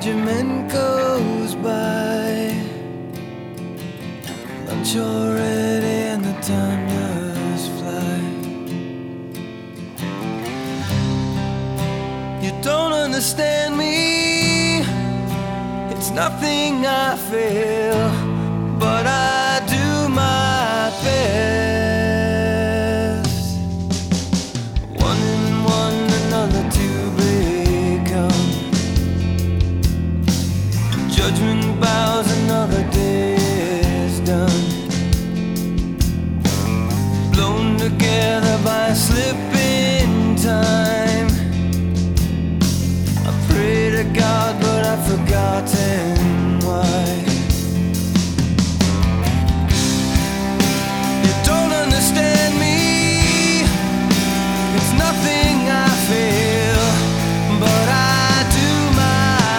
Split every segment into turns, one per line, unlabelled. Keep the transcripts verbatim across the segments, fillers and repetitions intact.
judgment goes by. Lunch already and the time just fly. You don't understand me. It's nothing I feel, but I do my best. One and one, another to become. Judgment bows, another day is done. Blown together by a slip in time. I pray to God, but I've forgotten why. You don't understand me. It's nothing I feel, but I do my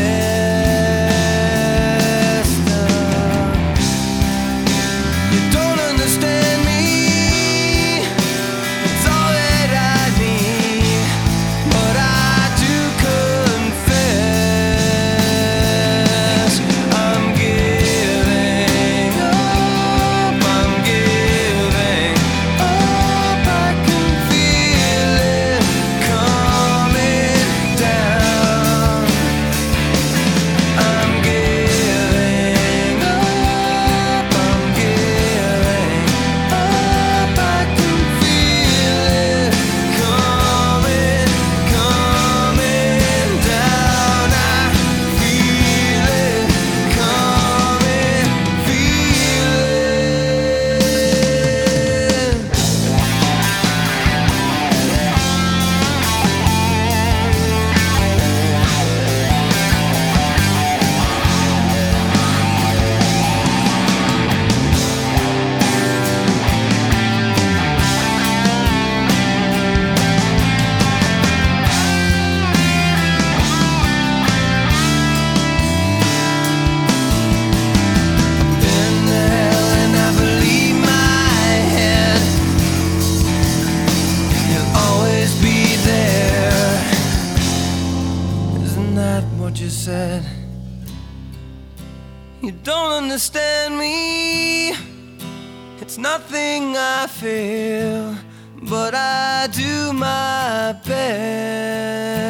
best. You don't understand me. It's all that I need, but I do confess. I'm giving up, I'm giving up. I can feel it coming down. I'm giving up, I'm giving up. I can feel it coming, coming down. I feel it coming, feel it. Been there and I believe my head. You'll always be there. Isn't that what you said? You don't understand me. It's nothing I feel, but I do my best.